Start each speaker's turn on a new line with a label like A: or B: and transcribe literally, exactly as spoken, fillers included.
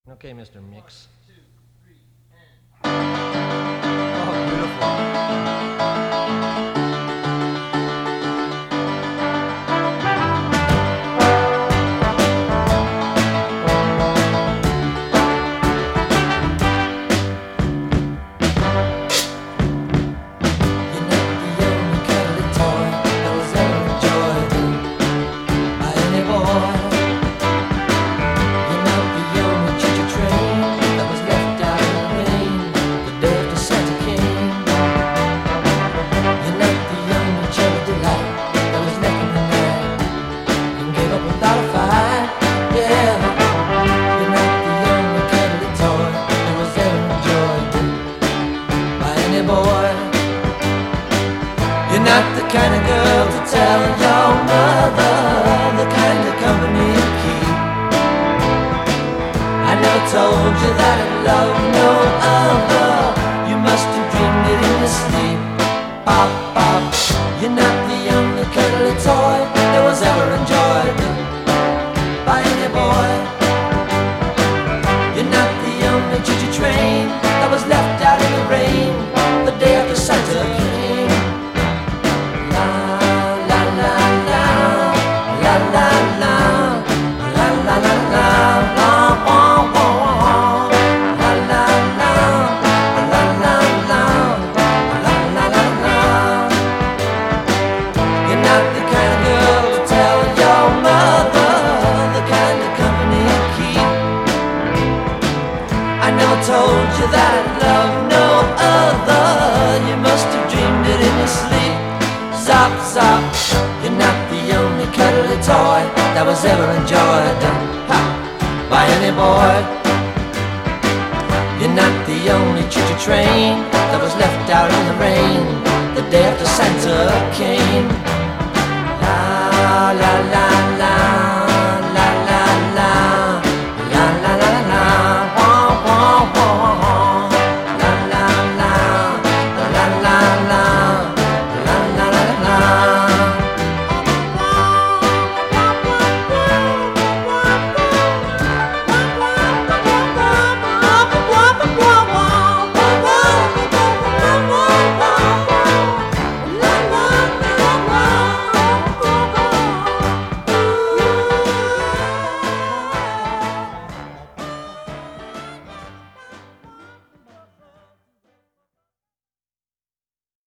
A: Okay, Mister Mix.
B: Oh, beautiful.
C: You're not the kind of girl to tell your mother the kind of company you keep. I never told you that I love no other. You must have dreamed it in your sleep. Pop, pop. You're not the only cuddly toy that was ever enjoyed by any boy. You're not the only choo-choo train that was left out in the rain the day after Santa came. Told you that I love no other. You must have dreamed it in your sleep. Zop, zop. You're not the only cuddly toy that was ever enjoyed ha, by any boy. You're not the only choo-choo train that was left out in the rain the day after Santa came.